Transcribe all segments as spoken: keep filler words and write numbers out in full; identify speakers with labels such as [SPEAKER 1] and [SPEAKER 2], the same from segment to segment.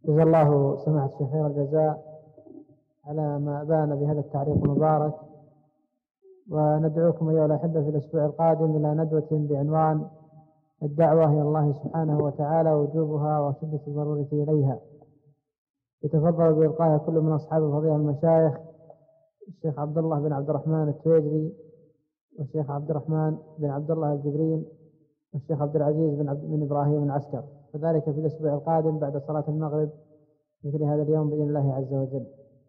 [SPEAKER 1] جزا الله سماحة الشيخ خير الجزاء على ما أبان بهذا التعليق المبارك. وندعوكم أيها الأحبة في الأسبوع القادم إلى ندوة بعنوان الدعوة إلى الله سبحانه وتعالى ووجوبها وشدة الضرورة إليها. يتفضل بإلقائها كل من أصحاب الفضيلة المشايخ الشيخ عبد الله بن عبد الرحمن التويجري والشيخ عبد الرحمن بن عبد الله الجبرين والشيخ عبد العزيز بن, عبد بن إبراهيم العسكر، وذلك في الأسبوع القادم بعد صلاة المغرب مثل هذا اليوم بإذن الله عز وجل.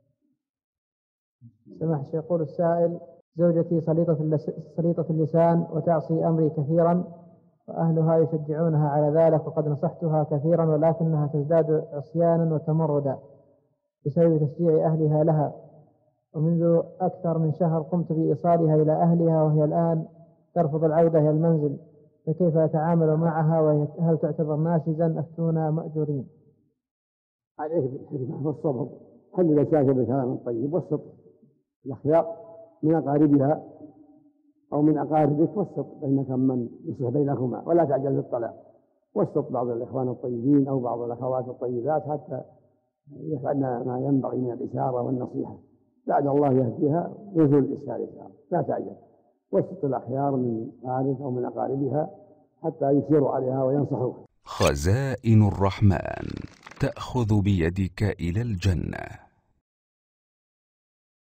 [SPEAKER 1] سماحة الشيخ يقول السائل: زوجتي سليطة سليطة اللسان وتعصي أمري كثيرا، وأهلها يشجعونها على ذلك، وقد نصحتها كثيرا ولكنها تزداد عصيانا وتمردا بسبب تشجيع أهلها لها، ومنذ أكثر من شهر قمت بإيصالها إلى أهلها وهي الآن ترفض العودة إلى المنزل، فكيف أتعامل معها وهل تعتبر ناشزا؟ أفتونا مأجورين.
[SPEAKER 2] عليه بالحكمة والصبر، حل المشاكل بالكلام الطيب والصدق. الأخيار من أقاربها أو من أقاربك وسط بينك من يصلح بينكما، ولا تعجل بالطلاق، وسط بعض الإخوان الطيبين أو بعض الأخوات الطيبات حتى يفعلن ما ينبغي من الإشارة والنصيحة، بعد الله يهديها يزول الإشكال إن شاء الله. لا تعجل، وسط الأخيار من أقاربك أو من أقاربها حتى يشيروا عليها وينصحوها.
[SPEAKER 3] خزائن الرحمن تأخذ بيدك إلى الجنة.